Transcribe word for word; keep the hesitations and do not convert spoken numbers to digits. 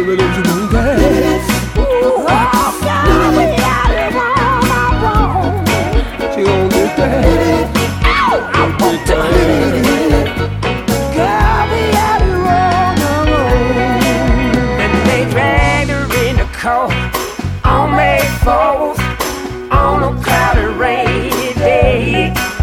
me don't you want that? Ooh, oh, girl, we got it on my own. She gon' get that. Ow, I want to hit it. Girl, we got it on our own. And they dragged her in the cold on May fourth on a cloudy rain.